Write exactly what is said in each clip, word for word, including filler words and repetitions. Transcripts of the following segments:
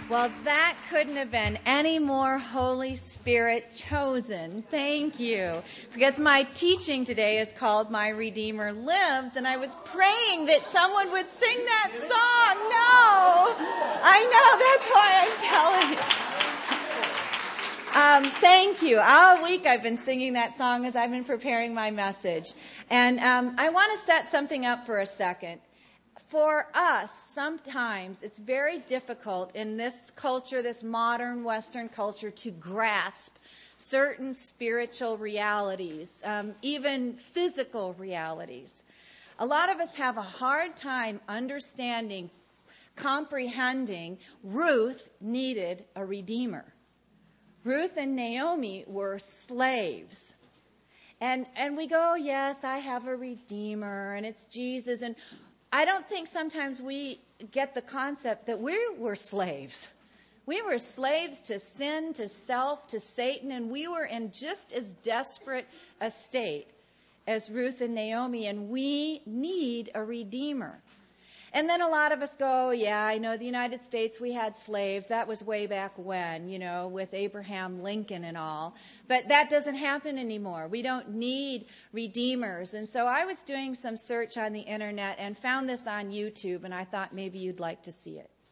Well, that couldn't have been any more Holy Spirit chosen. Thank you. Because my teaching today is called My Redeemer Lives, and I was praying that someone would sing that song. No! I know, that's why I'm telling you. Um, thank you. All week I've been singing that song as I've been preparing my message. And um, I want to set something up for a second. For us, sometimes it's very difficult in this culture, this modern Western culture, to grasp certain spiritual realities, um, even physical realities. A lot of us have a hard time understanding, comprehending Ruth needed a redeemer. Ruth and Naomi were slaves. And and we go, yes, I have a redeemer, and it's Jesus. And I don't think sometimes we get the concept that we were slaves. We were slaves to sin, to self, to Satan, and we were in just as desperate a state as Ruth and Naomi, and we need a redeemer. And then a lot of us go, oh, yeah, I know the United States, we had slaves. That was way back when, you know, with Abraham Lincoln and all. But that doesn't happen anymore. We don't need redeemers. And so I was doing some search on the Internet and found this on YouTube, and I thought maybe you'd like to see it.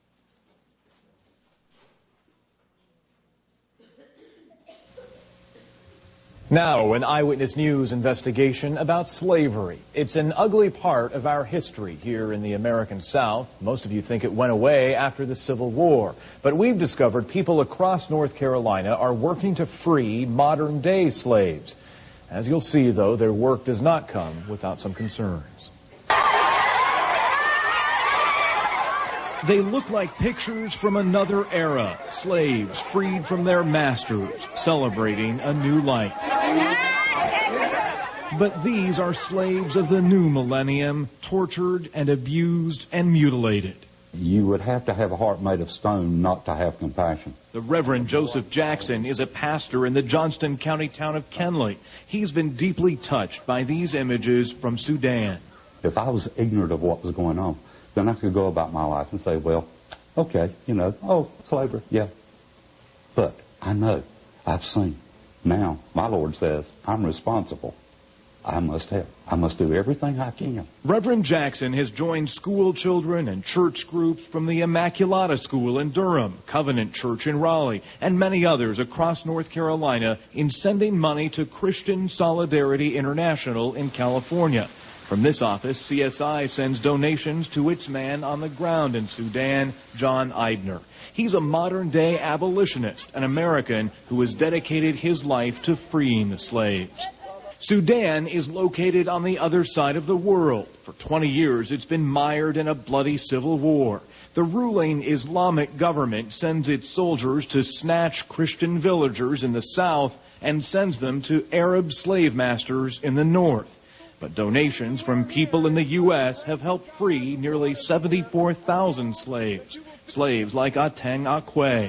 Now, an Eyewitness News investigation about slavery. It's an ugly part of our history here in the American South. Most of you think it went away after the Civil War. But we've discovered people across North Carolina are working to free modern-day slaves. As you'll see, though, their work does not come without some concerns. They look like pictures from another era. Slaves freed from their masters, celebrating a new life. But these are slaves of the new millennium, tortured and abused and mutilated. You would have to have a heart made of stone not to have compassion. The Reverend Joseph Jackson is a pastor in the Johnston County town of Kenly. He's been deeply touched by these images from Sudan. If I was ignorant of what was going on, then I could go about my life and say, well, okay, you know, oh, slavery, yeah. But I know, I've seen. Now, my Lord says, I'm responsible. I must help. I must do everything I can. Reverend Jackson has joined school children and church groups from the Immaculata School in Durham, Covenant Church in Raleigh, and many others across North Carolina in sending money to Christian Solidarity International in California. From this office, C S I sends donations to its man on the ground in Sudan, John Eibner. He's a modern-day abolitionist, an American who has dedicated his life to freeing the slaves. Sudan is located on the other side of the world. For twenty years, it's been mired in a bloody civil war. The ruling Islamic government sends its soldiers to snatch Christian villagers in the south and sends them to Arab slave masters in the north. But donations from people in the U S have helped free nearly seventy-four thousand slaves. Slaves like Ateng Akwe.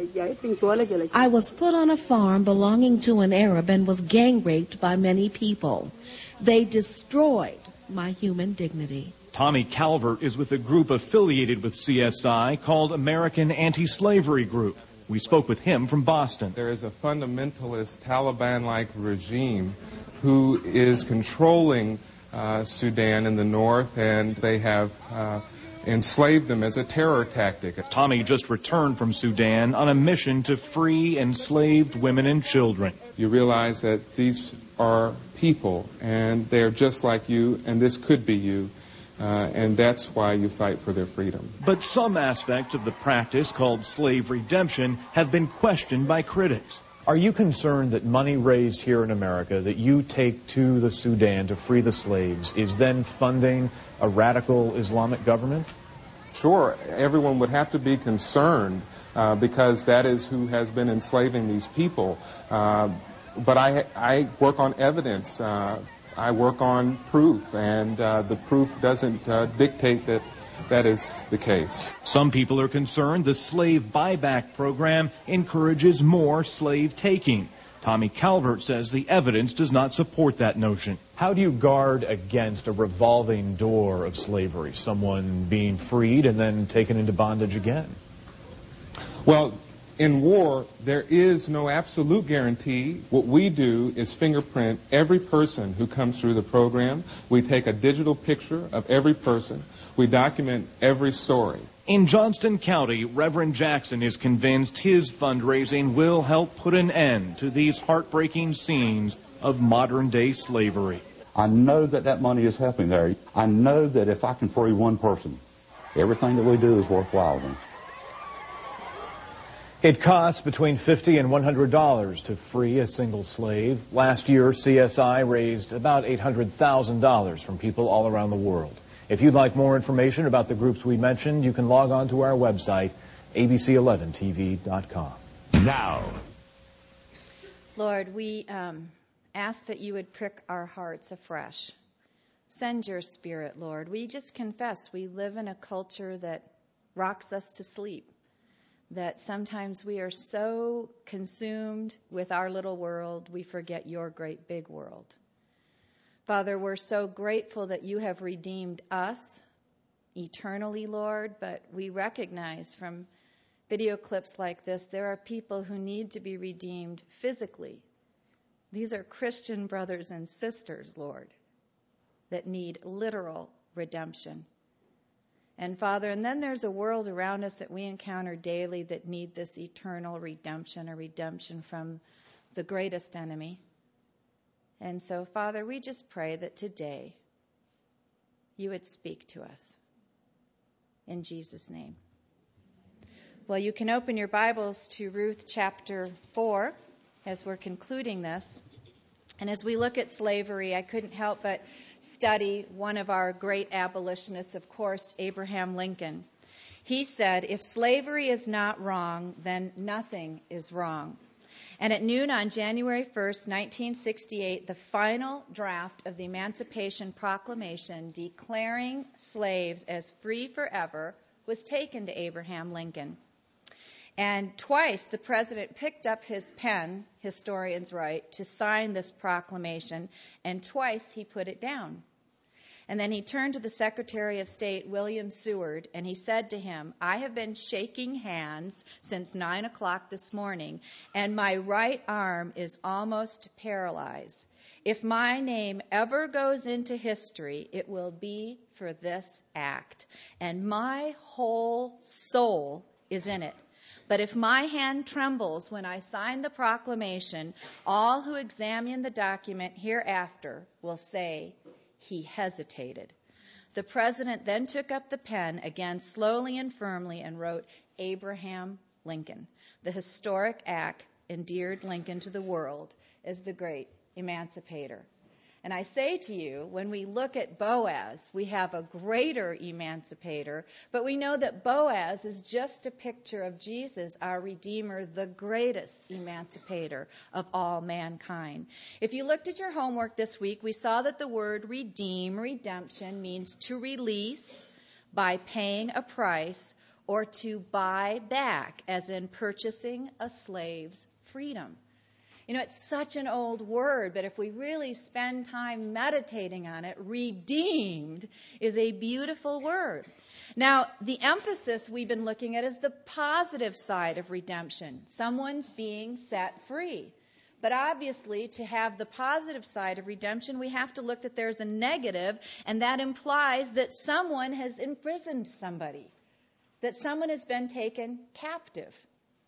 I was put on a farm belonging to an Arab and was gang raped by many people. They destroyed my human dignity. Tommy Calvert is with a group affiliated with C S I called American Anti-Slavery Group. We spoke with him from Boston. There is a fundamentalist Taliban-like regime who is controlling uh, Sudan in the north, and they have uh, enslaved them as a terror tactic. Tommy just returned from Sudan on a mission to free enslaved women and children. You realize that these are people, and they're just like you, and this could be you. Uh, and that's why you fight for their freedom. But some aspects of the practice called slave redemption have been questioned by critics. Are you concerned that money raised here in America that you take to the Sudan to free the slaves is then funding a radical Islamic government? Sure. Everyone would have to be concerned uh, because that is who has been enslaving these people. Uh, but I, I work on evidence. Uh, I work on proof, and uh, the proof doesn't uh, dictate that that is the case. Some people are concerned the slave buyback program encourages more slave taking. Tommy Calvert says the evidence does not support that notion. How do you guard against a revolving door of slavery, someone being freed and then taken into bondage again? Well, in war, there is no absolute guarantee. What we do is fingerprint every person who comes through the program. We take a digital picture of every person. We document every story. In Johnston County, Reverend Jackson is convinced his fundraising will help put an end to these heartbreaking scenes of modern-day slavery. I know that that money is helping there. I know that if I can free one person, everything that we do is worthwhile then. It costs between fifty dollars and one hundred dollars to free a single slave. Last year, C S I raised about eight hundred thousand dollars from people all around the world. If you'd like more information about the groups we mentioned, you can log on to our website, A B C eleven T V dot com. Now, Lord, we um, ask that you would prick our hearts afresh. Send your Spirit, Lord. We just confess we live in a culture that rocks us to sleep, that sometimes we are so consumed with our little world, we forget your great big world. Father, we're so grateful that you have redeemed us eternally, Lord, but we recognize from video clips like this, there are people who need to be redeemed physically. These are Christian brothers and sisters, Lord, that need literal redemption. And Father, and then there's a world around us that we encounter daily that need this eternal redemption, a redemption from the greatest enemy. And so, Father, we just pray that today you would speak to us. In Jesus' name. Well, you can open your Bibles to Ruth chapter four as we're concluding this. And as we look at slavery, I couldn't help but study one of our great abolitionists, of course, Abraham Lincoln. He said, if slavery is not wrong, then nothing is wrong. And at noon on January first, nineteen sixty-eight, the final draft of the Emancipation Proclamation declaring slaves as free forever was taken to Abraham Lincoln. And twice the president picked up his pen, historians write, to sign this proclamation, and twice he put it down. And then he turned to the Secretary of State, William Seward, and he said to him, I have been shaking hands since nine o'clock this morning, and my right arm is almost paralyzed. If my name ever goes into history, it will be for this act, and my whole soul is in it. But if my hand trembles when I sign the proclamation, all who examine the document hereafter will say, he hesitated. The president then took up the pen again slowly and firmly and wrote, Abraham Lincoln. The historic act endeared Lincoln to the world as the great emancipator. And I say to you, when we look at Boaz, we have a greater emancipator, but we know that Boaz is just a picture of Jesus, our Redeemer, the greatest emancipator of all mankind. If you looked at your homework this week, we saw that the word redeem, redemption, means to release by paying a price or to buy back, as in purchasing a slave's freedom. You know, it's such an old word, but if we really spend time meditating on it, redeemed is a beautiful word. Now, the emphasis we've been looking at is the positive side of redemption. Someone's being set free. But obviously, to have the positive side of redemption, we have to look that there's a negative, and that implies that someone has imprisoned somebody, that someone has been taken captive.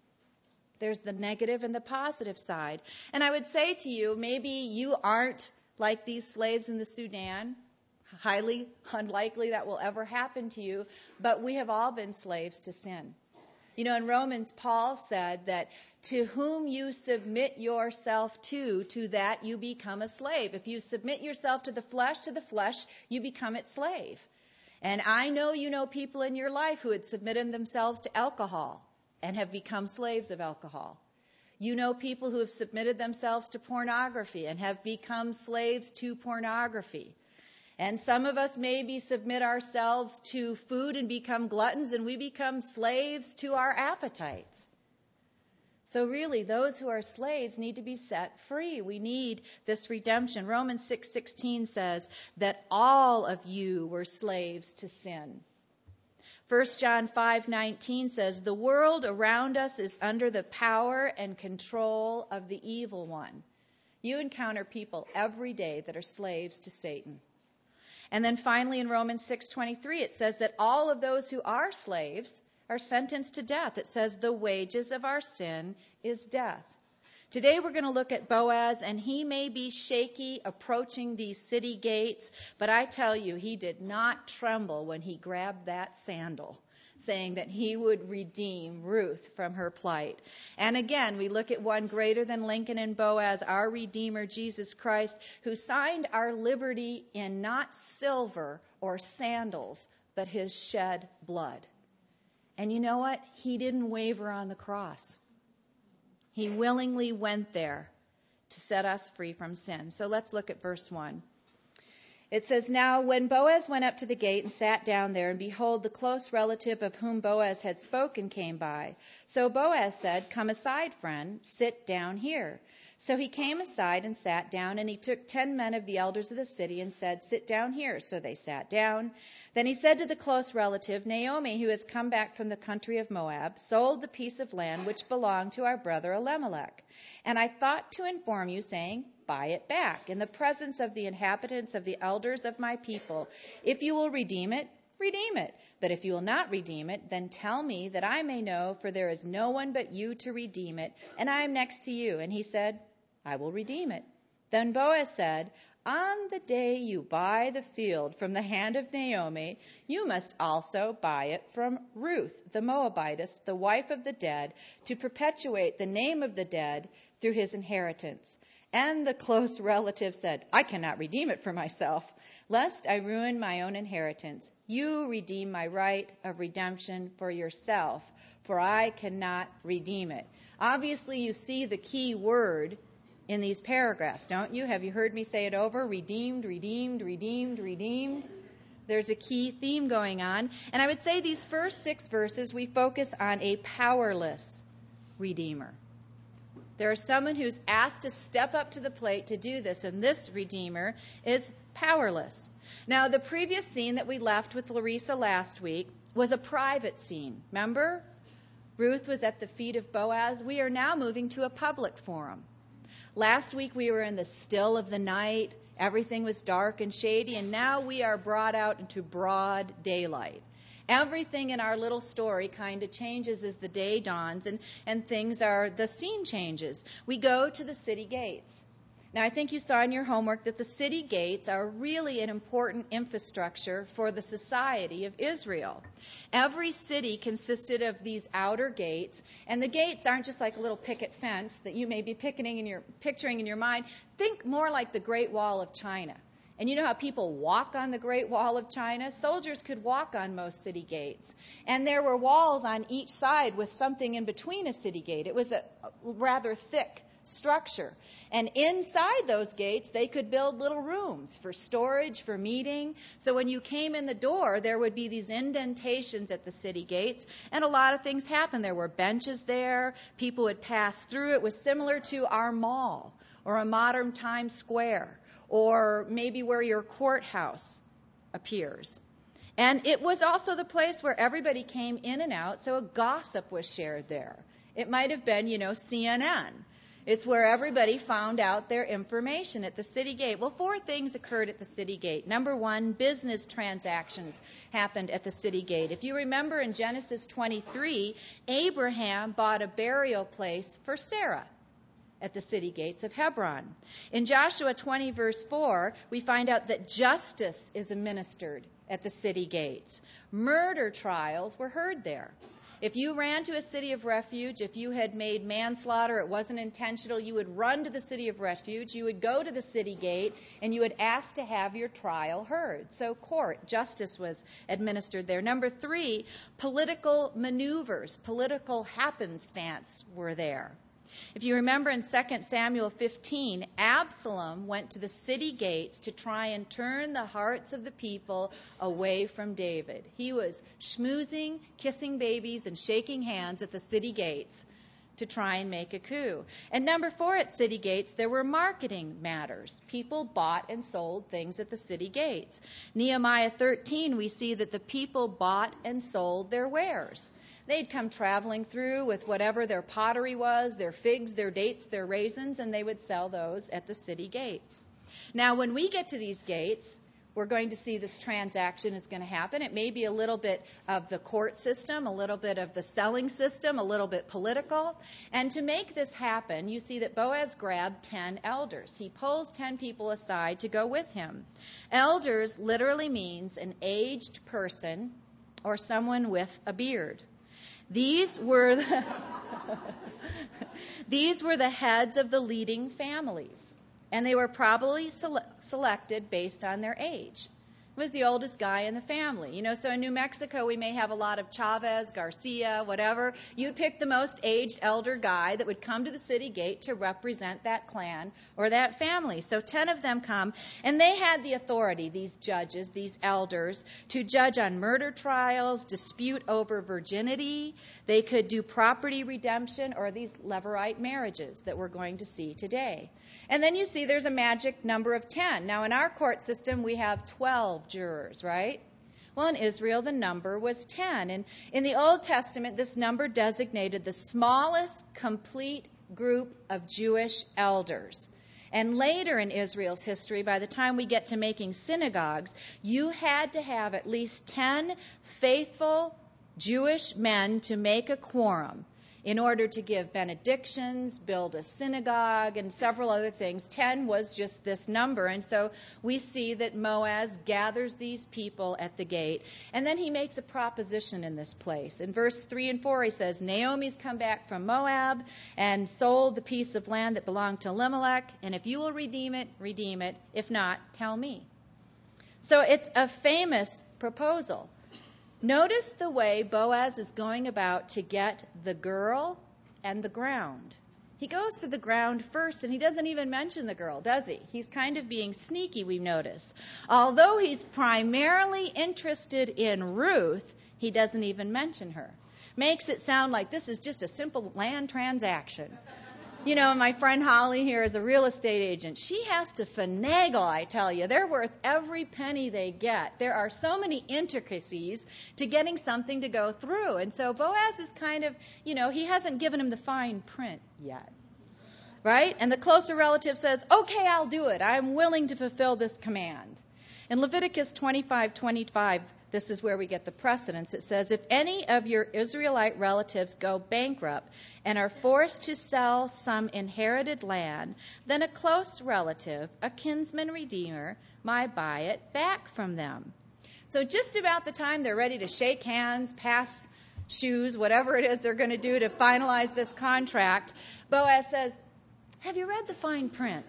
There's the negative and the positive side. And I would say to you, maybe you aren't like these slaves in the Sudan. Highly unlikely that will ever happen to you. But we have all been slaves to sin. You know, in Romans, Paul said that to whom you submit yourself to, to that you become a slave. If you submit yourself to the flesh, to the flesh, you become its slave. And I know you know people in your life who had submitted themselves to alcohol and have become slaves of alcohol. You know people who have submitted themselves to pornography and have become slaves to pornography. And some of us maybe submit ourselves to food and become gluttons, and we become slaves to our appetites. So really, those who are slaves need to be set free. We need this redemption. Romans six sixteen says that all of you were slaves to sin. First John five nineteen says, "The world around us is under the power and control of the evil one." You encounter people every day that are slaves to Satan. And then finally in Romans six twenty-three, it says that all of those who are slaves are sentenced to death. It says the wages of our sin is death. Today we're going to look at Boaz, and he may be shaky approaching these city gates, but I tell you, he did not tremble when he grabbed that sandal, saying that he would redeem Ruth from her plight. And again, we look at one greater than Lincoln and Boaz, our Redeemer, Jesus Christ, who signed our liberty in not silver or sandals, but his shed blood. And you know what? He didn't waver on the cross. He willingly went there to set us free from sin. So let's look at verse one. It says, "Now when Boaz went up to the gate and sat down there, and behold, the close relative of whom Boaz had spoken came by. So Boaz said, 'Come aside, friend, sit down here.' So he came aside and sat down, and he took ten men of the elders of the city and said, 'Sit down here.' So they sat down. Then he said to the close relative, 'Naomi, who has come back from the country of Moab, sold the piece of land which belonged to our brother Elimelech. And I thought to inform you, saying, buy it back in the presence of the inhabitants of the elders of my people. If you will redeem it, redeem it. But if you will not redeem it, then tell me that I may know, for there is no one but you to redeem it, and I am next to you.' And he said, 'I will redeem it.' Then Boaz said, 'On the day you buy the field from the hand of Naomi, you must also buy it from Ruth, the Moabitess, the wife of the dead, to perpetuate the name of the dead through his inheritance.' And the close relative said, 'I cannot redeem it for myself, lest I ruin my own inheritance. You redeem my right of redemption for yourself, for I cannot redeem it.'" Obviously, you see the key word in these paragraphs, don't you? Have you heard me say it over? Redeemed, redeemed, redeemed, redeemed. There's a key theme going on. And I would say these first six verses, we focus on a powerless Redeemer. There is someone who's asked to step up to the plate to do this, and this Redeemer is powerless. Now, the previous scene that we left with Larissa last week was a private scene. Remember? Ruth was at the feet of Boaz. We are now moving to a public forum. Last week we were in the still of the night. Everything was dark and shady, and now we are brought out into broad daylight. Everything in our little story kind of changes as the day dawns, and, and things are, the scene changes. We go to the city gates. Now, I think you saw in your homework that the city gates are really an important infrastructure for the society of Israel. Every city consisted of these outer gates, and the gates aren't just like a little picket fence that you may be picketing in your, picturing in your mind. Think more like the Great Wall of China. And you know how people walk on the Great Wall of China? Soldiers could walk on most city gates. And there were walls on each side with something in between a city gate. It was a rather thick structure. And inside those gates, they could build little rooms for storage, for meeting. So when you came in the door, there would be these indentations at the city gates, and a lot of things happened. There were benches there. People would pass through. It was similar to our mall or a modern Times Square, or maybe where your courthouse appears. And it was also the place where everybody came in and out, so a gossip was shared there. It might have been, you know, C N N. It's where everybody found out their information at the city gate. Well, four things occurred at the city gate. Number one, business transactions happened at the city gate. If you remember in Genesis twenty-three, Abraham bought a burial place for Sarah at the city gates of Hebron. In Joshua twenty, verse four, we find out that justice is administered at the city gates. Murder trials were heard there. If you ran to a city of refuge, if you had made manslaughter, it wasn't intentional, you would run to the city of refuge, you would go to the city gate, and you would ask to have your trial heard. So court, justice was administered there. Number three, political maneuvers, political happenstance were there. If you remember in Second Samuel fifteen, Absalom went to the city gates to try and turn the hearts of the people away from David. He was schmoozing, kissing babies, and shaking hands at the city gates to try and make a coup. And number four, at city gates, there were marketing matters. People bought and sold things at the city gates. Nehemiah thirteen, we see that the people bought and sold their wares. They'd come traveling through with whatever their pottery was, their figs, their dates, their raisins, and they would sell those at the city gates. Now, when we get to these gates, we're going to see this transaction is going to happen. It may be a little bit of the court system, a little bit of the selling system, a little bit political. And to make this happen, you see that Boaz grabbed ten elders. He pulls ten people aside to go with him. Elders literally means an aged person or someone with a beard. These were the These were the heads of the leading families. And they were probably sele- selected based on their age. It was the oldest guy in the family. You know, so in New Mexico, we may have a lot of Chavez, Garcia, whatever. You'd pick the most aged elder guy that would come to the city gate to represent that clan or that family. So ten of them come, and they had the authority, these judges, these elders, to judge on murder trials, dispute over virginity. They could do property redemption or these Levirate marriages that we're going to see today. And then you see there's a magic number of ten. Now, in our court system, we have twelve jurors, right? Well, in Israel, the number was ten. And in the Old Testament, this number designated the smallest complete group of Jewish elders. And later in Israel's history, by the time we get to making synagogues, you had to have at least ten faithful Jewish men to make a quorum in order to give benedictions, build a synagogue, and several other things. Ten was just this number. And so we see that Boaz gathers these people at the gate. And then he makes a proposition in this place. In verse three and four, he says, Naomi's come back from Moab and sold the piece of land that belonged to Elimelech. And if you will redeem it, redeem it. If not, tell me. So it's a famous proposal. Notice the way Boaz is going about to get the girl and the ground. He goes for the ground first, and he doesn't even mention the girl, does he? He's kind of being sneaky, we notice. Although he's primarily interested in Ruth, he doesn't even mention her. Makes it sound like this is just a simple land transaction. You know, my friend Holly here is a real estate agent. She has to finagle, I tell you. They're worth every penny they get. There are so many intricacies to getting something to go through. And so Boaz is kind of, you know, he hasn't given him the fine print yet. Right? And the closer relative says, okay, I'll do it. I'm willing to fulfill this command. In Leviticus twenty-five twenty-five, this is where we get the precedence. It says, if any of your Israelite relatives go bankrupt and are forced to sell some inherited land, then a close relative, a kinsman redeemer, might buy it back from them. So just about the time they're ready to shake hands, pass shoes, whatever it is they're going to do to finalize this contract, Boaz says, have you read the fine print?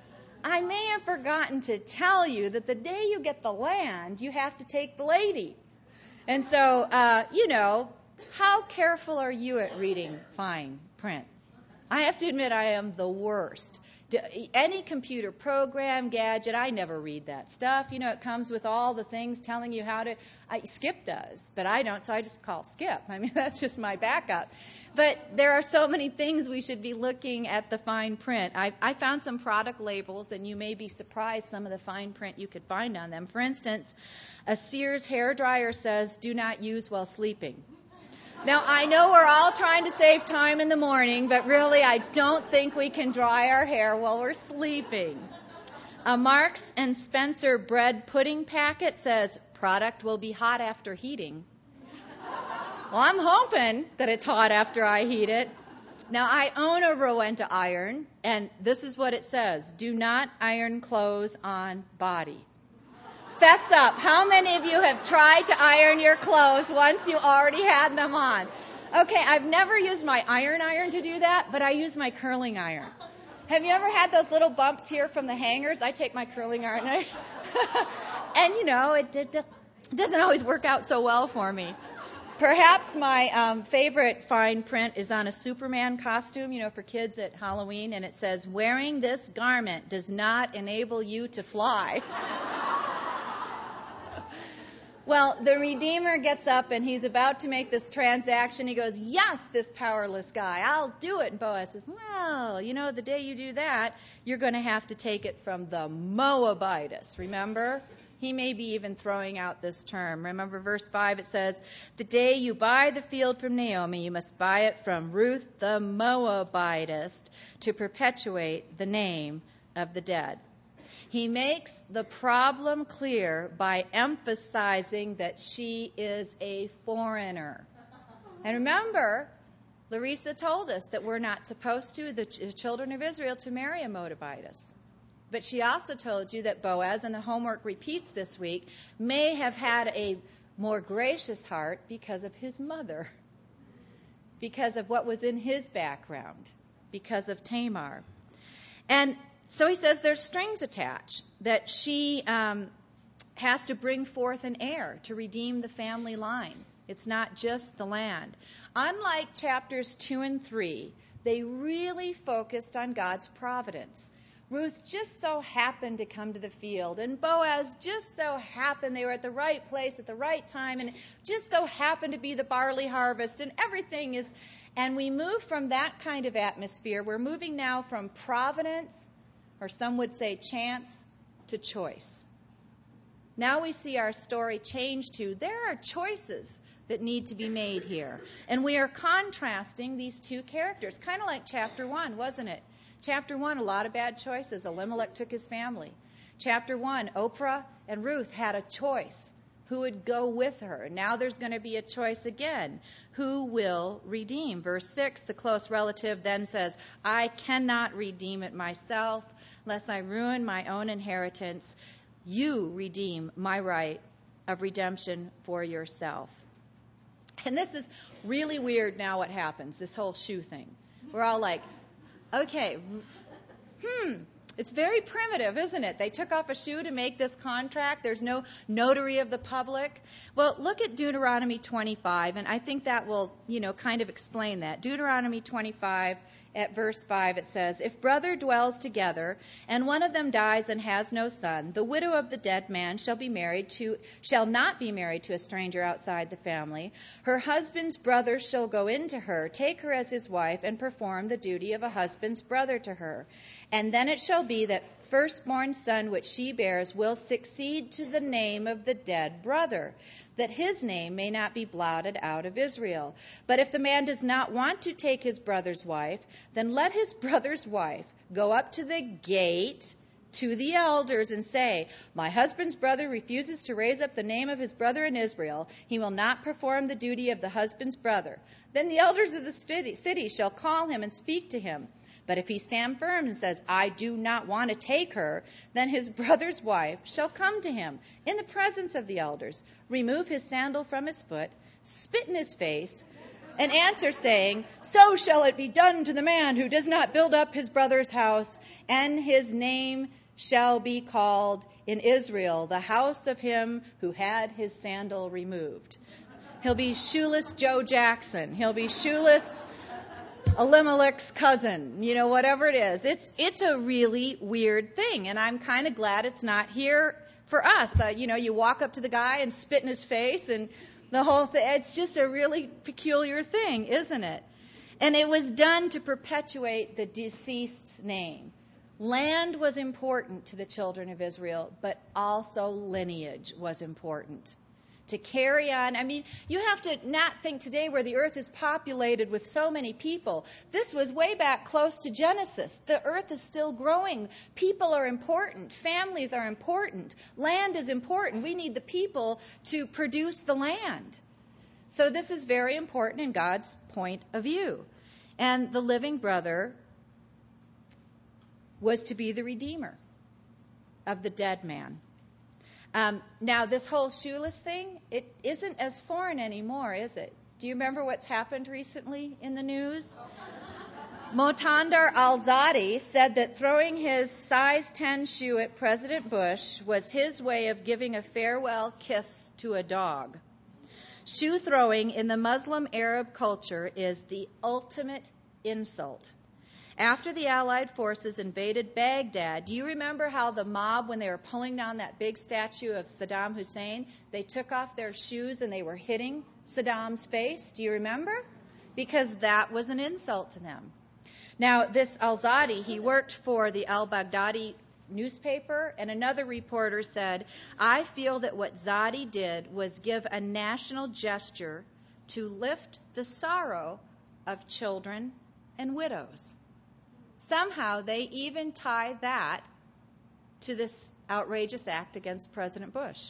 I may have forgotten to tell you that the day you get the land, you have to take the lady. And so, uh, you know, how careful are you at reading fine print? I have to admit I am the worst. Any computer program, gadget, I never read that stuff. You know, it comes with all the things telling you how to. I, Skip does, but I don't, so I just call Skip. I mean, that's just my backup. But there are so many things we should be looking at the fine print. I, I found some product labels, and you may be surprised some of the fine print you could find on them. For instance, a Sears hairdryer says, do not use while sleeping. Now, I know we're all trying to save time in the morning, but really I don't think we can dry our hair while we're sleeping. A Marks and Spencer bread pudding packet says, product will be hot after heating. Well, I'm hoping that it's hot after I heat it. Now, I own a Rowenta iron, and this is what it says. Do not iron clothes on body. Fess up. How many of you have tried to iron your clothes once you already had them on? Okay, I've never used my iron iron to do that, but I use my curling iron. Have you ever had those little bumps here from the hangers? I take my curling iron. And, you know, it, it doesn't always work out so well for me. Perhaps my um, favorite fine print is on a Superman costume, you know, for kids at Halloween, and it says, wearing this garment does not enable you to fly. Well, the Redeemer gets up and he's about to make this transaction. He goes, yes, this powerless guy, I'll do it. And Boaz says, well, you know, the day you do that, you're going to have to take it from the Moabitess. Remember? He may be even throwing out this term. Remember verse five, it says, the day you buy the field from Naomi, you must buy it from Ruth the Moabitess to perpetuate the name of the dead. He makes the problem clear by emphasizing that she is a foreigner. And remember, Larissa told us that we're not supposed to, the ch- children of Israel, to marry a Moabitess. But she also told you that Boaz, and the homework repeats this week, may have had a more gracious heart because of his mother, because of what was in his background, because of Tamar. And so he says there's strings attached, that she um, has to bring forth an heir to redeem the family line. It's not just the land. Unlike chapters two and three, they really focused on God's providence. Ruth just so happened to come to the field, and Boaz just so happened they were at the right place at the right time, and it just so happened to be the barley harvest, and everything is... And we move from that kind of atmosphere. We're moving now from providence, or some would say chance, to choice. Now we see our story change to there are choices that need to be made here. And we are contrasting these two characters, kind of like chapter one, wasn't it? Chapter one, a lot of bad choices. Elimelech took his family. Chapter one, Oprah and Ruth had a choice. Who would go with her? Now there's going to be a choice again. Who will redeem? Verse six, the close relative then says, I cannot redeem it myself, lest I ruin my own inheritance. You redeem my right of redemption for yourself. And this is really weird now what happens, this whole shoe thing. We're all like, okay, hmm. It's very primitive, isn't it? They took off a shoe to make this contract. There's no notary of the public. Well, look at Deuteronomy twenty-five, and I think that will, you know, kind of explain that. Deuteronomy twenty-five, at verse five, it says, if brother dwells together, and one of them dies and has no son, the widow of the dead man shall be married to, shall not be married to a stranger outside the family. Her husband's brother shall go in to her, take her as his wife, and perform the duty of a husband's brother to her. And then it shall be that firstborn son which she bears will succeed to the name of the dead brother, that his name may not be blotted out of Israel. But if the man does not want to take his brother's wife, then let his brother's wife go up to the gate to the elders and say, my husband's brother refuses to raise up the name of his brother in Israel. He will not perform the duty of the husband's brother. Then the elders of the city, city shall call him and speak to him. But if he stand firm and says, I do not want to take her, then his brother's wife shall come to him in the presence of the elders, remove his sandal from his foot, spit in his face, and answer, saying, so shall it be done to the man who does not build up his brother's house, and his name shall be called in Israel the house of him who had his sandal removed. He'll be shoeless Joe Jackson. He'll be shoeless Elimelech's cousin, you know, whatever it is. It's it's a really weird thing, and I'm kind of glad it's not here for us. Uh, you know, you walk up to the guy and spit in his face, and the whole thing. It's just a really peculiar thing, isn't it? And it was done to perpetuate the deceased's name. Land was important to the children of Israel, but also lineage was important. To carry on. I mean, you have to not think today where the earth is populated with so many people. This was way back close to Genesis. The earth is still growing. People are important. Families are important. Land is important. We need the people to produce the land. So this is very important in God's point of view. And the living brother was to be the redeemer of the dead man. Um, now, this whole shoeless thing, it isn't as foreign anymore, is it? Do you remember what's happened recently in the news? Motander Al-Zadi said that throwing his size ten shoe at President Bush was his way of giving a farewell kiss to a dog. Shoe throwing in the Muslim Arab culture is the ultimate insult. After the Allied forces invaded Baghdad, do you remember how the mob, when they were pulling down that big statue of Saddam Hussein, they took off their shoes and they were hitting Saddam's face? Do you remember? Because that was an insult to them. Now, this al-Zadi, he worked for the al-Baghdadi newspaper, and another reporter said, I feel that what Zadi did was give a national gesture to lift the sorrow of children and widows. Somehow they even tie that to this outrageous act against President Bush.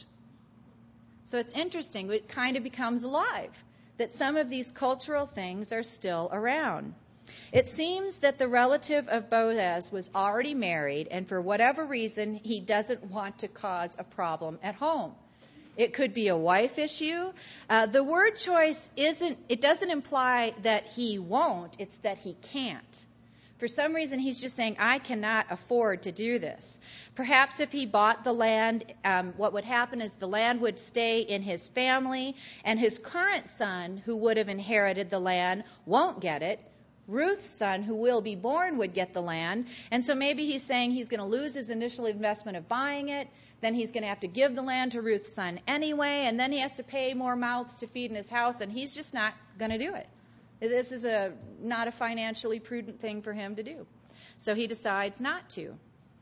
So it's interesting. It kind of becomes alive that some of these cultural things are still around. It seems that the relative of Boaz was already married, and for whatever reason, he doesn't want to cause a problem at home. It could be a wife issue. Uh, the word choice isn't, it doesn't imply that he won't, it's that he can't. For some reason, he's just saying, I cannot afford to do this. Perhaps if he bought the land, um, what would happen is the land would stay in his family, and his current son, who would have inherited the land, won't get it. Ruth's son, who will be born, would get the land. And so maybe he's saying he's going to lose his initial investment of buying it. Then he's going to have to give the land to Ruth's son anyway. And then he has to pay more mouths to feed in his house. And he's just not going to do it. This is a not a financially prudent thing for him to do. So he decides not to.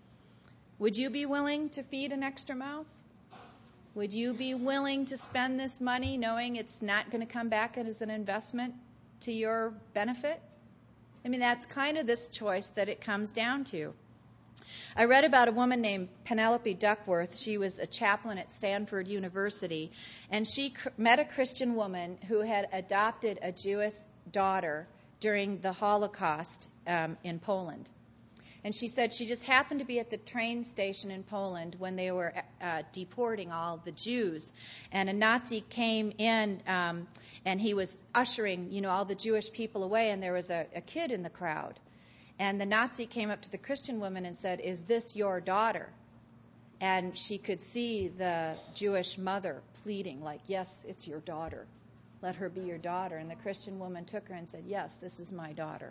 Would you be willing to feed an extra mouth? Would you be willing to spend this money knowing it's not going to come back as an investment to your benefit? I mean, that's kind of this choice that it comes down to. I read about a woman named Penelope Duckworth. She was a chaplain at Stanford University, and she cr- met a Christian woman who had adopted a Jewish daughter during the Holocaust um, in Poland. And she said she just happened to be at the train station in Poland when they were uh, deporting all the Jews. And a Nazi came in, um, and he was ushering, you know, all the Jewish people away, and there was a, a kid in the crowd. And the Nazi came up to the Christian woman and said, is this your daughter? And she could see the Jewish mother pleading, like, yes, it's your daughter. Let her be your daughter. And the Christian woman took her and said, yes, this is my daughter.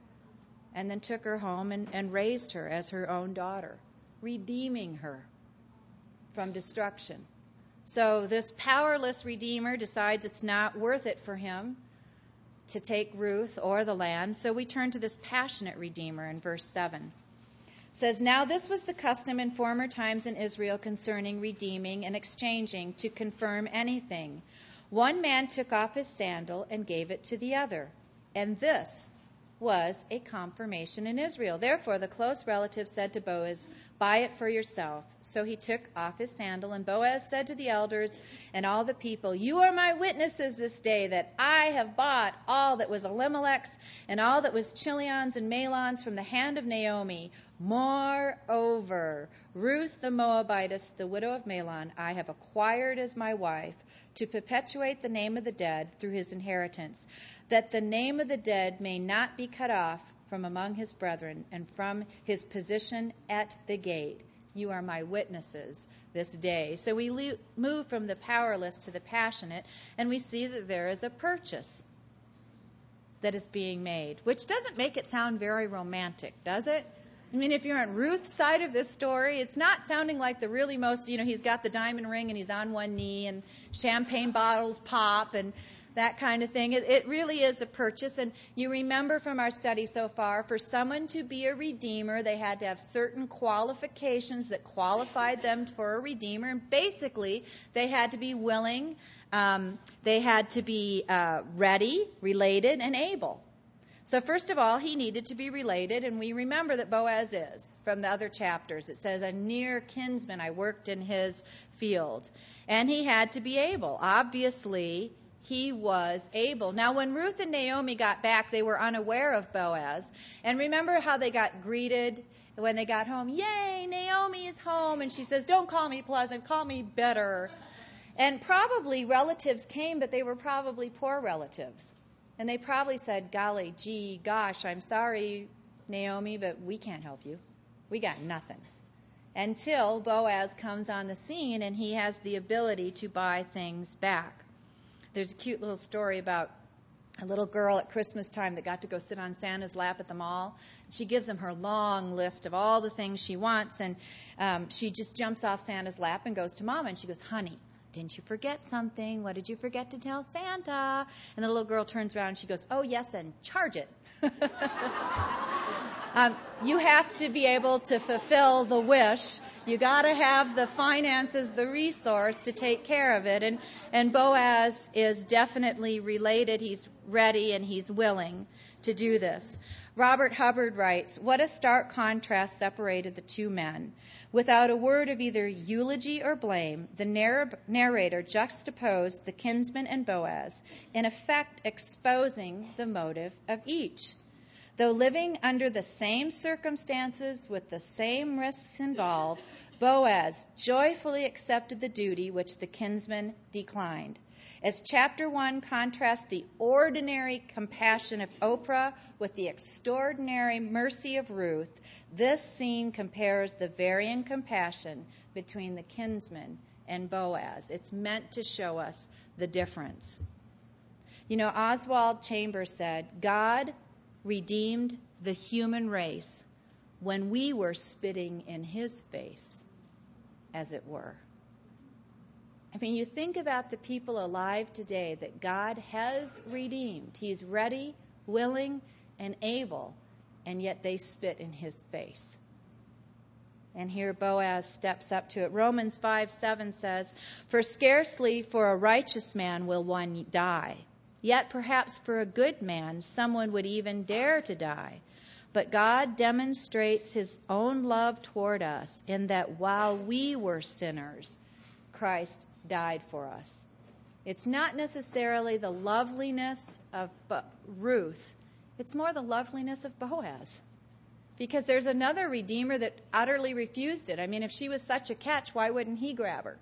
And then took her home and, and raised her as her own daughter, redeeming her from destruction. So this powerless redeemer decides it's not worth it for him to take Ruth or the land. So we turn to this passionate redeemer in verse seven. It says, now this was the custom in former times in Israel concerning redeeming and exchanging to confirm anything. One man took off his sandal and gave it to the other. And this was a confirmation in Israel. Therefore, the close relative said to Boaz, buy it for yourself. So he took off his sandal, and Boaz said to the elders and all the people, you are my witnesses this day that I have bought all that was Elimelech's and all that was Chilion's and Mahlon's from the hand of Naomi. Moreover, Ruth the Moabitess, the widow of Mahlon, I have acquired as my wife to perpetuate the name of the dead through his inheritance, that the name of the dead may not be cut off from among his brethren and from his position at the gate. You are my witnesses this day. So we le- move from the powerless to the passionate, and we see that there is a purchase that is being made, which doesn't make it sound very romantic, does it? I mean, if you're on Ruth's side of this story, it's not sounding like the really most, you know, he's got the diamond ring and he's on one knee and champagne bottles pop and that kind of thing. It, it really is a purchase. And you remember from our study so far, for someone to be a redeemer, they had to have certain qualifications that qualified them for a redeemer. And basically, they had to be willing, um, they had to be uh, ready, related, and able. So first of all, he needed to be related, and we remember that Boaz is from the other chapters. It says, a near kinsman, I worked in his field. And he had to be able. Obviously, he was able. Now, when Ruth and Naomi got back, they were unaware of Boaz. And remember how they got greeted when they got home? Yay, Naomi is home. And she says, don't call me pleasant, call me better. And probably relatives came, but they were probably poor relatives. And they probably said, golly, gee, gosh, I'm sorry, Naomi, but we can't help you. We got nothing. Until Boaz comes on the scene and he has the ability to buy things back. There's a cute little story about a little girl at Christmas time that got to go sit on Santa's lap at the mall. She gives him her long list of all the things she wants, and um, she just jumps off Santa's lap and goes to Mama, and she goes, "Honey, didn't you forget something? What did you forget to tell Santa?" And the little girl turns around and she goes, "Oh, yes, and charge it." um, you have to be able to fulfill the wish. You got to have the finances, the resource to take care of it. And, and Boaz is definitely related. He's ready and he's willing to do this. Robert Hubbard writes, "What a stark contrast separated the two men. Without a word of either eulogy or blame, the narr- narrator juxtaposed the kinsman and Boaz, in effect exposing the motive of each. Though living under the same circumstances with the same risks involved, Boaz joyfully accepted the duty which the kinsman declined. As chapter one contrasts the ordinary compassion of Oprah with the extraordinary mercy of Ruth, this scene compares the varying compassion between the kinsman and Boaz. It's meant to show us the difference. You know, Oswald Chambers said, God redeemed the human race when we were spitting in his face, as it were. I mean, you think about the people alive today that God has redeemed. He's ready, willing, and able, and yet they spit in his face. And here Boaz steps up to it. Romans five seven says, "For scarcely for a righteous man will one die. Yet perhaps for a good man someone would even dare to die. But God demonstrates his own love toward us in that while we were sinners, Christ died for us." It's not necessarily the loveliness of Ruth. It's more the loveliness of Boaz. Because there's another redeemer that utterly refused it. I mean, if she was such a catch, why wouldn't he grab her?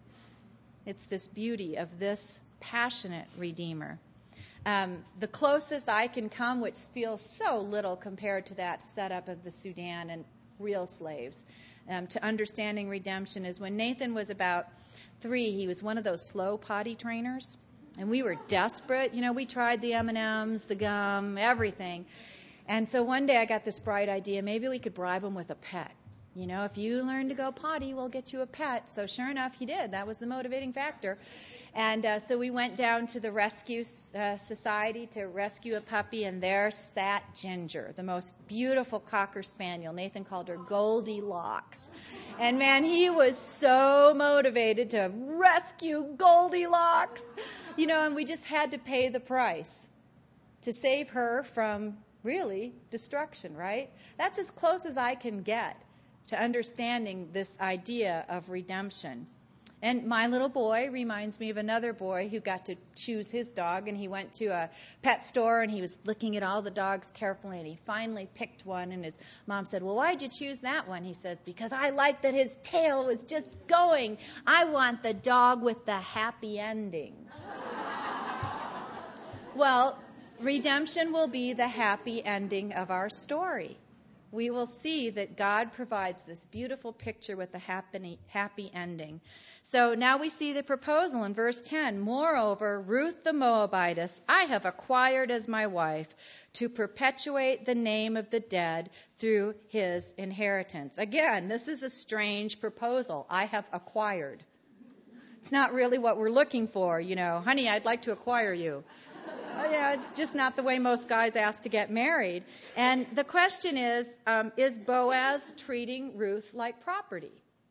It's this beauty of this passionate redeemer. Um, the closest I can come, which feels so little compared to that setup of the Sudan and real slaves, um, to understanding redemption, is when Nathan was about three, he was one of those slow potty trainers, and we were desperate. You know, we tried the M and M's, the gum, everything. And so one day I got this bright idea, maybe we could bribe him with a pet. You know, if you learn to go potty, we'll get you a pet. So sure enough, he did. That was the motivating factor. And uh, so we went down to the rescue uh, society to rescue a puppy, and there sat Ginger, the most beautiful Cocker Spaniel. Nathan called her Goldilocks. And man, he was so motivated to rescue Goldilocks. You know, and we just had to pay the price to save her from really destruction, right? That's as close as I can get to understanding this idea of redemption. And my little boy reminds me of another boy who got to choose his dog, and he went to a pet store and he was looking at all the dogs carefully, and he finally picked one, and his mom said, "Well, why'd you choose that one?" He says, "Because I like that his tail was just going. I want the dog with the happy ending." Well, redemption will be the happy ending of our story. We will see that God provides this beautiful picture with a happy, happy ending. So now we see the proposal in verse ten. "Moreover, Ruth the Moabitess I have acquired as my wife to perpetuate the name of the dead through his inheritance." Again, this is a strange proposal. I have acquired. It's not really what we're looking for. You know, honey, I'd like to acquire you. Yeah, it's just not the way most guys ask to get married. And the question is, um, is Boaz treating Ruth like property?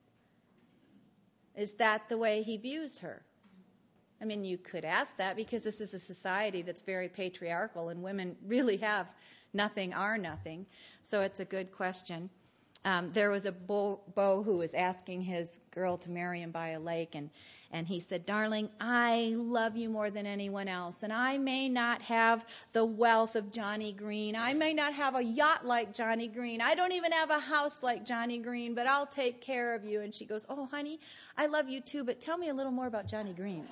Is that the way he views her? I mean, you could ask that because this is a society that's very patriarchal and women really have nothing, are nothing. So it's a good question. Um, there was a beau, beau who was asking his girl to marry him by a lake, and And he said, "Darling, I love you more than anyone else, and I may not have the wealth of Johnny Green. I may not have a yacht like Johnny Green. I don't even have a house like Johnny Green, but I'll take care of you." And she goes, "Oh, honey, I love you too, but tell me a little more about Johnny Green."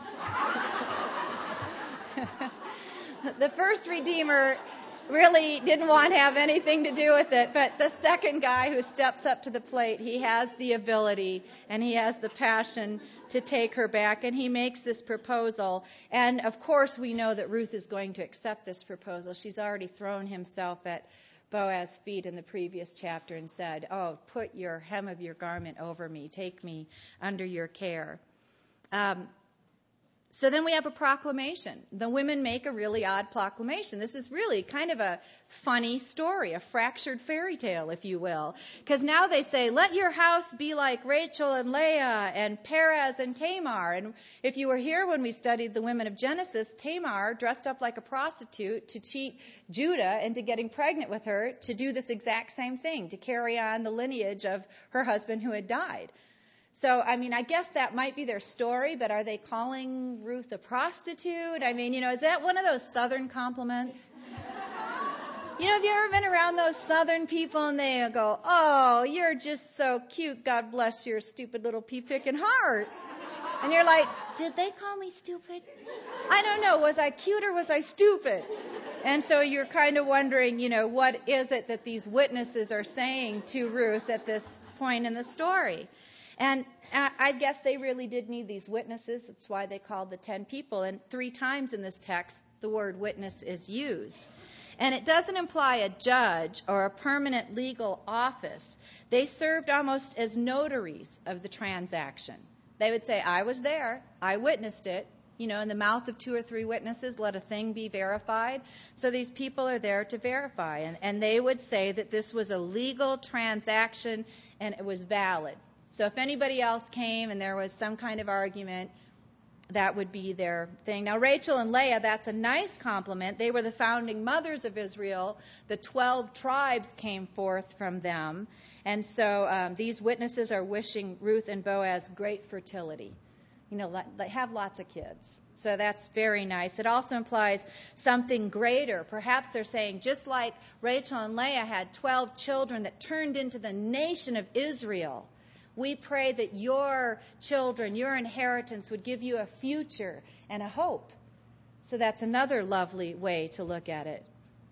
The first Redeemer really didn't want to have anything to do with it, but the second guy who steps up to the plate, he has the ability and he has the passion to take her back, and he makes this proposal. And, of course, we know that Ruth is going to accept this proposal. She's already thrown himself at Boaz's feet in the previous chapter and said, oh, put your hem of your garment over me. Take me under your care. Um, So then we have a proclamation. The women make a really odd proclamation. This is really kind of a funny story, a fractured fairy tale, if you will. Because now they say, let your house be like Rachel and Leah and Perez and Tamar. And if you were here when we studied the women of Genesis, Tamar dressed up like a prostitute to cheat Judah into getting pregnant with her to do this exact same thing, to carry on the lineage of her husband who had died. So, I mean, I guess that might be their story, but are they calling Ruth a prostitute? I mean, you know, is that one of those Southern compliments? You know, have you ever been around those Southern people and they go, oh, you're just so cute. God bless your stupid little pea-picking heart. And you're like, did they call me stupid? I don't know. Was I cute or was I stupid? And so you're kind of wondering, you know, what is it that these witnesses are saying to Ruth at this point in the story? And I guess they really did need these witnesses. That's why they called the ten people. And three times in this text, the word witness is used. And it doesn't imply a judge or a permanent legal office. They served almost as notaries of the transaction. They would say, I was there. I witnessed it. You know, in the mouth of two or three witnesses, let a thing be verified. So these people are there to verify. And, and they would say that this was a legal transaction and it was valid. So if anybody else came and there was some kind of argument, that would be their thing. Now, Rachel and Leah, that's a nice compliment. They were the founding mothers of Israel. The twelve tribes came forth from them. And so um, these witnesses are wishing Ruth and Boaz great fertility. You know, let, have lots of kids. So that's very nice. It also implies something greater. Perhaps they're saying, just like Rachel and Leah had twelve children that turned into the nation of Israel, we pray that your children, your inheritance would give you a future and a hope. So that's another lovely way to look at it.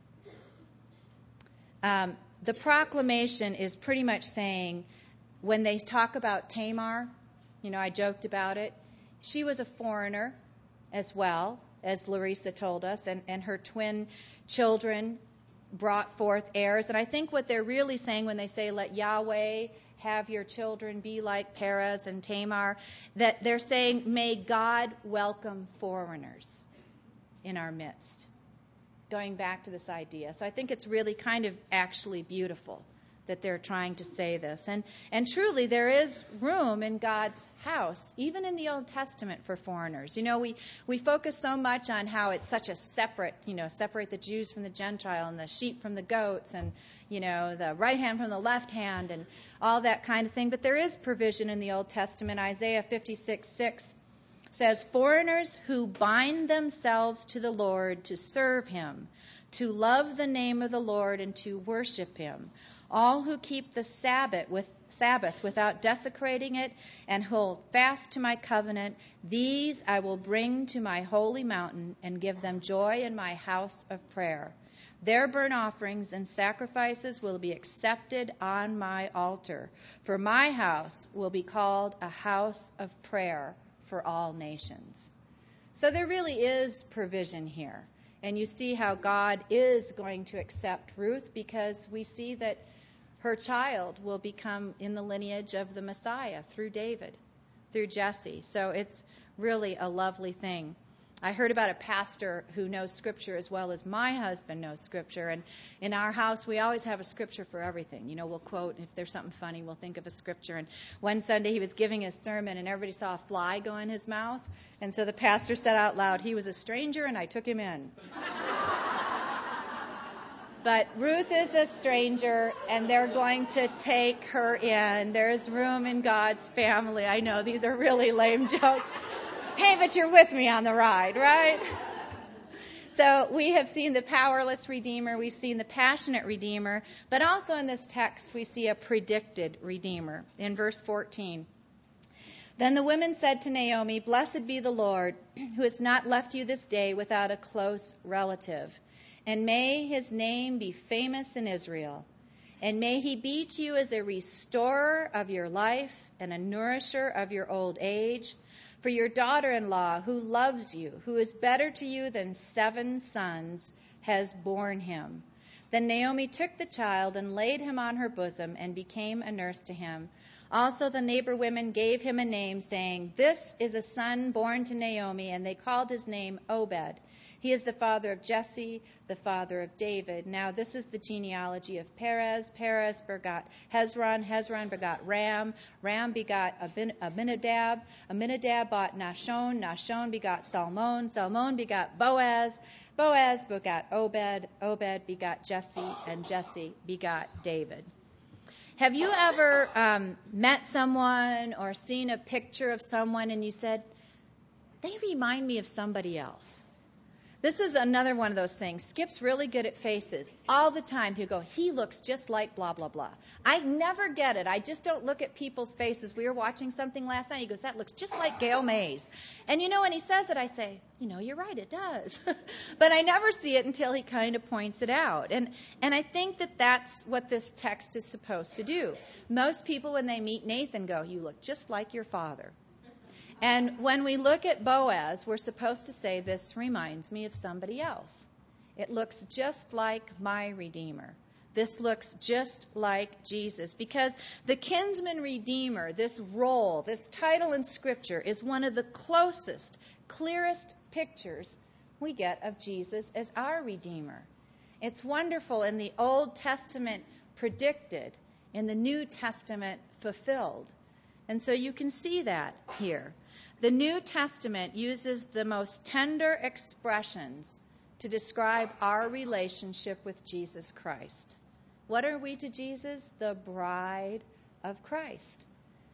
Um, the proclamation is pretty much saying, when they talk about Tamar, you know, I joked about it, she was a foreigner as well, as Larissa told us, and, and her twin children brought forth heirs. And I think what they're really saying when they say, let Yahweh have your children be like Perez and Tamar, that they're saying, may God welcome foreigners in our midst. Going back to this idea. So I think it's really kind of actually beautiful that they're trying to say this. And and truly, there is room in God's house, even in the Old Testament, for foreigners. You know, we, we focus so much on how it's such a separate, you know, separate the Jews from the Gentile and the sheep from the goats and, you know, the right hand from the left hand and all that kind of thing. But there is provision in the Old Testament. Isaiah fifty-six six says, foreigners who bind themselves to the Lord to serve him, to love the name of the Lord and to worship him. All who keep the Sabbath, with, Sabbath without desecrating it and hold fast to my covenant, these I will bring to my holy mountain and give them joy in my house of prayer. Their burnt offerings and sacrifices will be accepted on my altar, for my house will be called a house of prayer for all nations. So there really is provision here. And you see how God is going to accept Ruth, because we see that her child will become in the lineage of the Messiah through David, through Jesse. So it's really a lovely thing. I heard about a pastor who knows Scripture as well as my husband knows Scripture. And in our house, we always have a Scripture for everything. You know, we'll quote, if there's something funny, we'll think of a Scripture. And one Sunday he was giving his sermon, and everybody saw a fly go in his mouth. And so the pastor said out loud, he was a stranger, and I took him in. But Ruth is a stranger, and they're going to take her in. There's room in God's family. I know, these are really lame jokes. Hey, but you're with me on the ride, right? So we have seen the powerless Redeemer. We've seen the passionate Redeemer. But also in this text, we see a predicted Redeemer. In verse fourteen, then the women said to Naomi, blessed be the Lord, who has not left you this day without a close relative. And may his name be famous in Israel. And may he be to you as a restorer of your life and a nourisher of your old age, For your daughter-in-law, who loves you, who is better to you than seven sons, has borne him." Then Naomi took the child and laid him on her bosom and became a nurse to him. Also the neighbor women gave him a name, saying, "This is a son born to Naomi," and they called his name Obed. He is the father of Jesse, the father of David. Now this is the genealogy of Perez. Perez begot Hezron. Hezron begot Ram. Ram begot Abin- Aminadab. Aminadab begot Nahshon. Nahshon begot Salmon. Salmon begot Boaz. Boaz begot Obed. Obed begot Jesse. And Jesse begot David. Have you ever um, met someone or seen a picture of someone and you said, "They remind me of somebody else"? This is another one of those things. Skip's really good at faces. All the time he'll go, "He looks just like blah, blah, blah." I never get it. I just don't look at people's faces. We were watching something last night. He goes, "That looks just like Gail Mays." And you know, when he says it, I say, you know, you're right, it does. But I never see it until he kind of points it out. And, and I think that that's what this text is supposed to do. Most people, when they meet Nathan, go, "You look just like your father." And when we look at Boaz, we're supposed to say, "This reminds me of somebody else. It looks just like my Redeemer. This looks just like Jesus." Because the kinsman redeemer, this role, this title in Scripture, is one of the closest, clearest pictures we get of Jesus as our Redeemer. It's wonderful. In the Old Testament predicted, in the New Testament fulfilled. And so you can see that here. The New Testament uses the most tender expressions to describe our relationship with Jesus Christ. What are we to Jesus? The bride of Christ.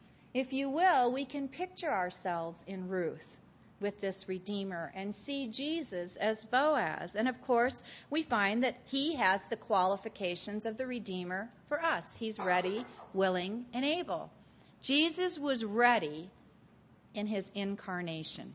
If you will, we can picture ourselves in Ruth with this Redeemer and see Jesus as Boaz. And of course, we find that he has the qualifications of the Redeemer for us. He's ready, willing, and able. Jesus was ready in his incarnation.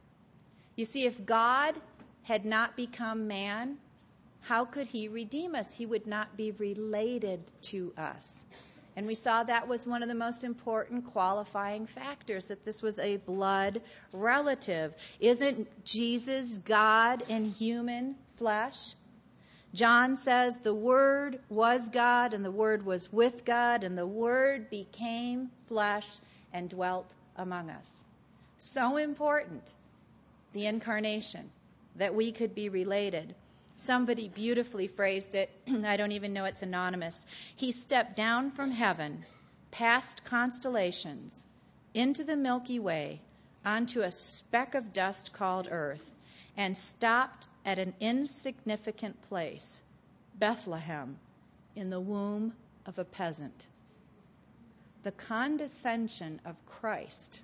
You see, if God had not become man, how could he redeem us? He would not be related to us. And we saw that was one of the most important qualifying factors, that this was a blood relative. Isn't Jesus God in human flesh? John says the Word was God, and the Word was with God, and the Word became flesh and dwelt among us. So important, the incarnation, that we could be related. Somebody beautifully phrased it. I don't even know it's anonymous. He stepped down from heaven, past constellations, into the Milky Way, onto a speck of dust called Earth, and stopped at an insignificant place, Bethlehem, in the womb of a peasant. The condescension of Christ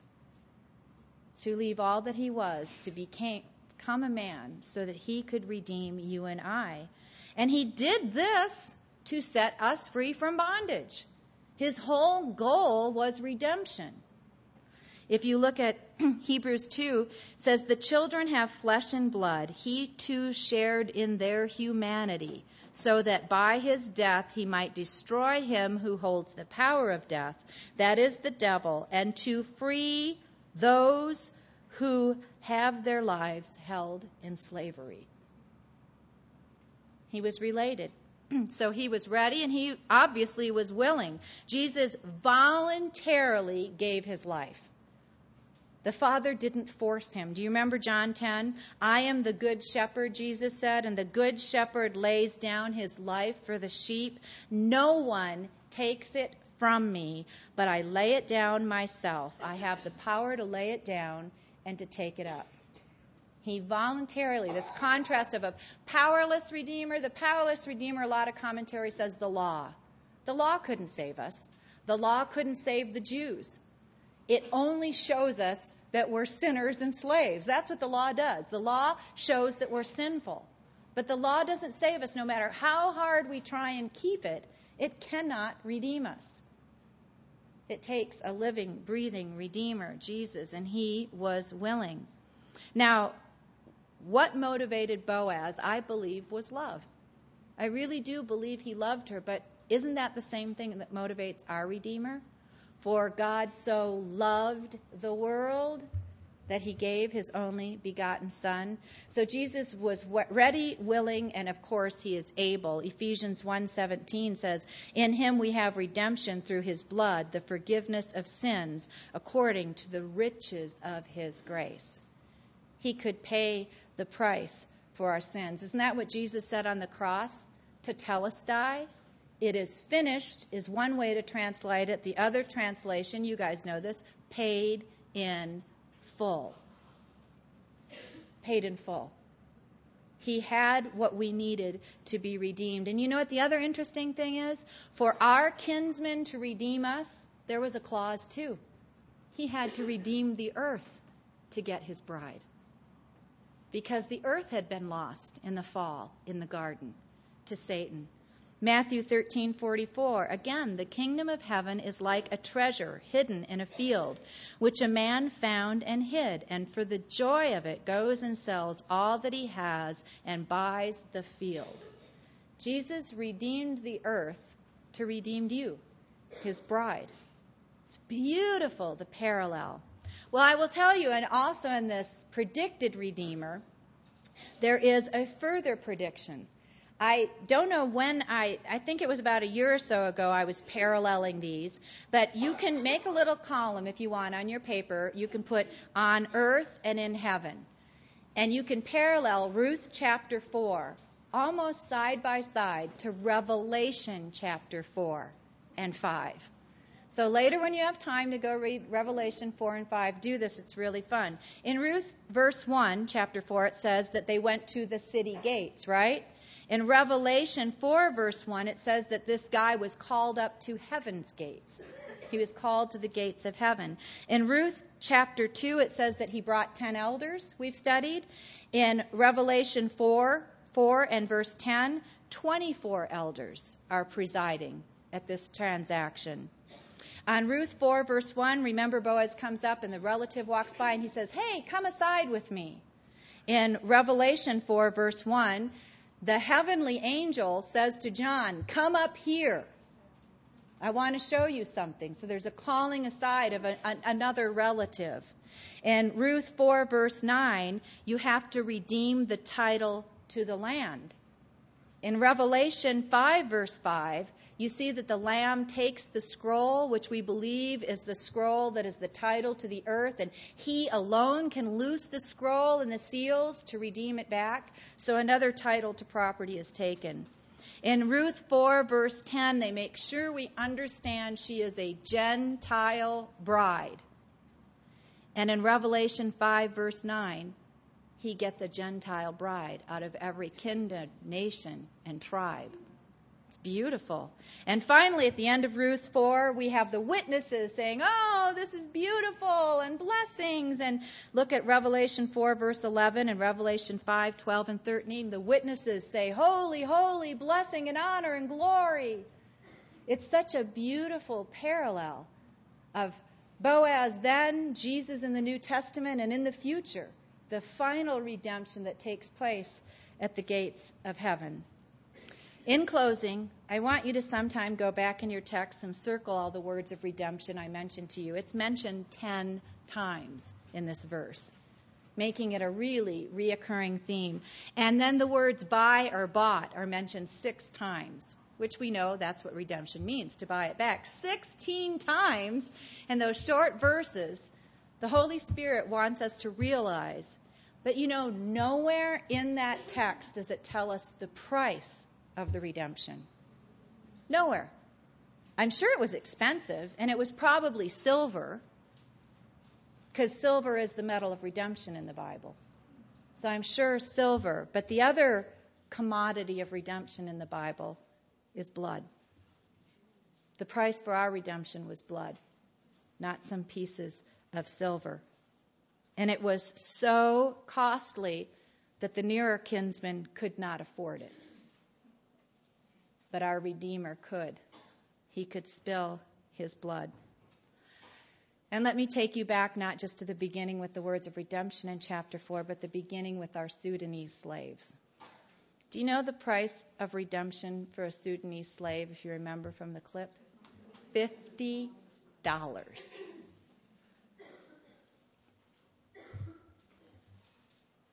to leave all that he was to became, become a man so that he could redeem you and I. And he did this to set us free from bondage. His whole goal was redemption. If you look at Hebrews two, it says, "The children have flesh and blood. He too shared in their humanity, so that by his death he might destroy him who holds the power of death, that is the devil, and to free those who have their lives held in slavery." He was related. So he was ready, and he obviously was willing. Jesus voluntarily gave his life. The Father didn't force him. Do you remember John ten? "I am the good shepherd," Jesus said, "and the good shepherd lays down his life for the sheep. No one takes it from me, but I lay it down myself. I have the power to lay it down and to take it up." He voluntarily, this contrast of a powerless Redeemer. The powerless Redeemer, a lot of commentary says the law. The law couldn't save us. The law couldn't save the Jews. It only shows us that we're sinners and slaves. That's what the law does. The law shows that we're sinful. But the law doesn't save us. No matter how hard we try and keep it, it cannot redeem us. It takes a living, breathing Redeemer, Jesus, and he was willing. Now, what motivated Boaz, I believe, was love. I really do believe he loved her, but isn't that the same thing that motivates our Redeemer? For God so loved the world that he gave his only begotten Son. So Jesus was ready, willing, and of course he is able. Ephesians one seventeen says, "In him we have redemption through his blood, the forgiveness of sins, according to the riches of his grace." He could pay the price for our sins. Isn't that what Jesus said on the cross? Tetelestai. It is finished is one way to translate it. The other translation, you guys know this, paid in full. Paid in full. He had what we needed to be redeemed. And you know what the other interesting thing is? For our kinsman to redeem us, there was a clause too. He had to redeem the earth to get his bride. Because the earth had been lost in the fall in the garden to Satan. Matthew thirteen forty-four, again, the kingdom of heaven is like a treasure hidden in a field, which a man found and hid, and for the joy of it goes and sells all that he has and buys the field. Jesus redeemed the earth to redeem you, his bride. It's beautiful, the parallel. Well, I will tell you, and also in this predicted Redeemer, there is a further prediction. I don't know when I, I think it was about a year or so ago I was paralleling these, but you can make a little column if you want on your paper. You can put on earth and in heaven. And you can parallel Ruth chapter four, almost side by side, to Revelation chapter four and five. So later when you have time to go read Revelation four and five, do this. It's really fun. In Ruth verse one, chapter four, it says that they went to the city gates, right? In Revelation four, verse one, it says that this guy was called up to heaven's gates. He was called to the gates of heaven. In Ruth chapter two, it says that he brought ten elders, we've studied. In Revelation four, four and verse ten, twenty-four elders are presiding at this transaction. On Ruth four, verse one, remember Boaz comes up and the relative walks by and he says, "Hey, come aside with me." In Revelation four, verse one, the heavenly angel says to John, "Come up here. I want to show you something." So there's a calling aside of a, a, another relative. In Ruth four, verse nine, you have to redeem the title to the land. In Revelation five, verse five, you see that the Lamb takes the scroll, which we believe is the scroll that is the title to the earth, and he alone can loose the scroll and the seals to redeem it back. So another title to property is taken. In Ruth four, verse ten, they make sure we understand she is a Gentile bride. And in Revelation five, verse nine, he gets a Gentile bride out of every kindred, nation, and tribe. It's beautiful. And finally, at the end of Ruth four, we have the witnesses saying, "Oh, this is beautiful," and blessings. And look at Revelation four, verse eleven, and Revelation five, twelve, and thirteen. The witnesses say, "Holy, holy, blessing and honor and glory." It's such a beautiful parallel of Boaz then, Jesus in the New Testament, and in the future, the final redemption that takes place at the gates of heaven. In closing, I want you to sometime go back in your text and circle all the words of redemption I mentioned to you. It's mentioned ten times in this verse, making it a really reoccurring theme. And then the words buy or bought are mentioned six times, which we know that's what redemption means, to buy it back. Sixteen times in those short verses, the Holy Spirit wants us to realize. But you know, nowhere in that text does it tell us the price of the redemption. Nowhere. I'm sure it was expensive, and it was probably silver, because silver is the metal of redemption in the Bible. So I'm sure silver. But the other commodity of redemption in the Bible is blood. The price for our redemption was blood, not some pieces of silver. And it was so costly that the nearer kinsman could not afford it. But our Redeemer could. He could spill his blood. And let me take you back not just to the beginning with the words of redemption in chapter four, but the beginning with our Sudanese slaves. Do you know the price of redemption for a Sudanese slave, if you remember from the clip? Fifty dollars.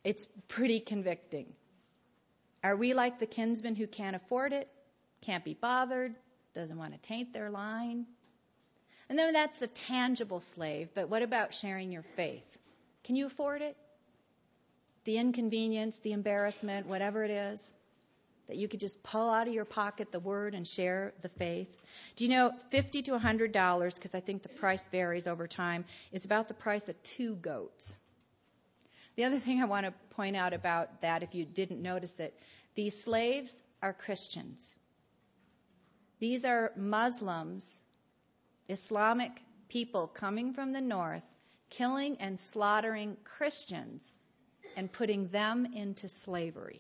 it's pretty convicting. Are we like the kinsman who can't afford it, can't be bothered, doesn't want to taint their line? And then that's a tangible slave, but what about sharing your faith? Can you afford it? The inconvenience, the embarrassment, whatever it is, that you could just pull out of your pocket the word and share the faith. Do you know fifty to one hundred dollars, because I think the price varies over time, is about the price of two goats. The other thing I want to point out about that, if you didn't notice it, these slaves are Christians. These are Muslims, Islamic people coming from the north, killing and slaughtering Christians and putting them into slavery.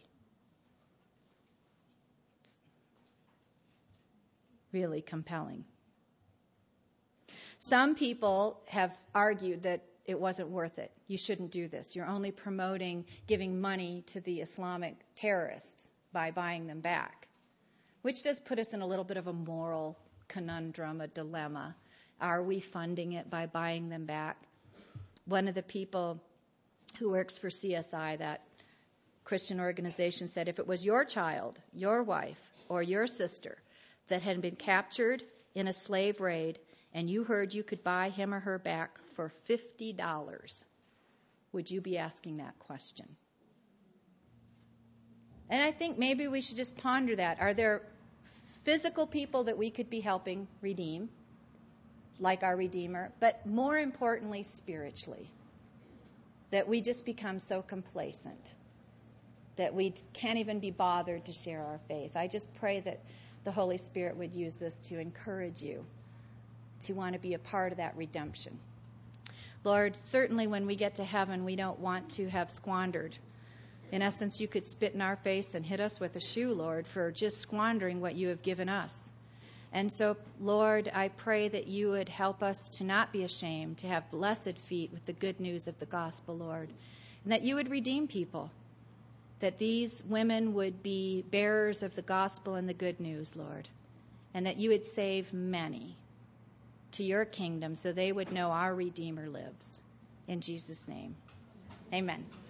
It's really compelling. Some people have argued that it wasn't worth it. You shouldn't do this. You're only promoting giving money to the Islamic terrorists by buying them back, which does put us in a little bit of a moral conundrum, a dilemma. Are we funding it by buying them back? One of the people who works for C S I, that Christian organization, said if it was your child, your wife, or your sister that had been captured in a slave raid and you heard you could buy him or her back for fifty dollars, would you be asking that question? And I think maybe we should just ponder that. Are there physical people that we could be helping redeem, like our Redeemer, but more importantly, spiritually? That we just become so complacent that we can't even be bothered to share our faith. I just pray that the Holy Spirit would use this to encourage you to want to be a part of that redemption. Lord, certainly when we get to heaven, we don't want to have squandered. In essence, you could spit in our face and hit us with a shoe, Lord, for just squandering what you have given us. And so, Lord, I pray that you would help us to not be ashamed, to have blessed feet with the good news of the gospel, Lord, and that you would redeem people, that these women would be bearers of the gospel and the good news, Lord, and that you would save many to your kingdom so they would know our Redeemer lives. In Jesus' name, amen.